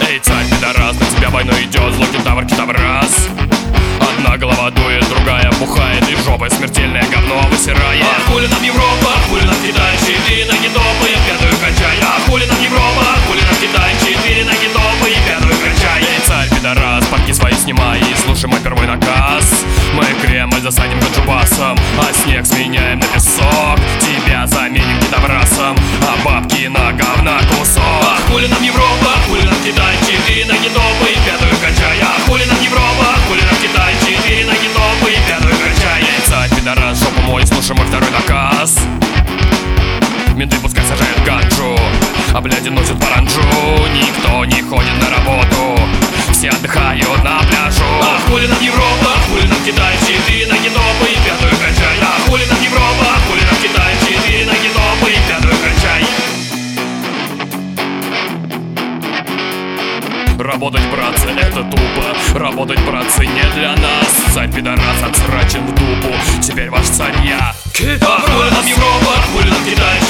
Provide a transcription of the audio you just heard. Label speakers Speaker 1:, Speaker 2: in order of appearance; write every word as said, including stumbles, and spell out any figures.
Speaker 1: Эй, царь, пидорас, на тебя войну идет злой кентавр, китаврас. Одна голова дует, другая пухает, и жопа смертельное говно высирает.
Speaker 2: А хули нам Европа, хули нам Китай, четыре ноги топаем, пятую качай. А хули нам Европа, хули нам Китай, четыре ноги топаем, пятую качай.
Speaker 1: Эй, царь, пидорас, портки свои снимай и слушай мой первый наказ. Мы Кремль засадим Гаджубасом, а снег сменяем на песок. Тебя заменим китаврасом, а бабки на говна кусок.
Speaker 2: А хули нам Европа, хули нам Китай, четыре ноги топаем, пятую качай. А хули нам Европа, хули нам Китай, четыре ноги топаем, пятую качай.
Speaker 1: Эй, царь, пидорас, жопу мой, слушай мой второй наказ. Менты пускай сажают ганджу, а бляди носят паранджу. Никто не ходит на работу, все отдыхают на пляжу.
Speaker 2: А хули нам Европа, хули нам Китай, четыре ноги топаем, пятую качай. А хули нам Европа, хули нам Китай, четыре ноги топаем, пятую качай.
Speaker 1: Работать, братцы, это тупо. Работать, братцы, не для нас. Царь пидорас отсрачен в дупу. Теперь ваш царь я.
Speaker 2: А хули нам Европа, хули нам Китай,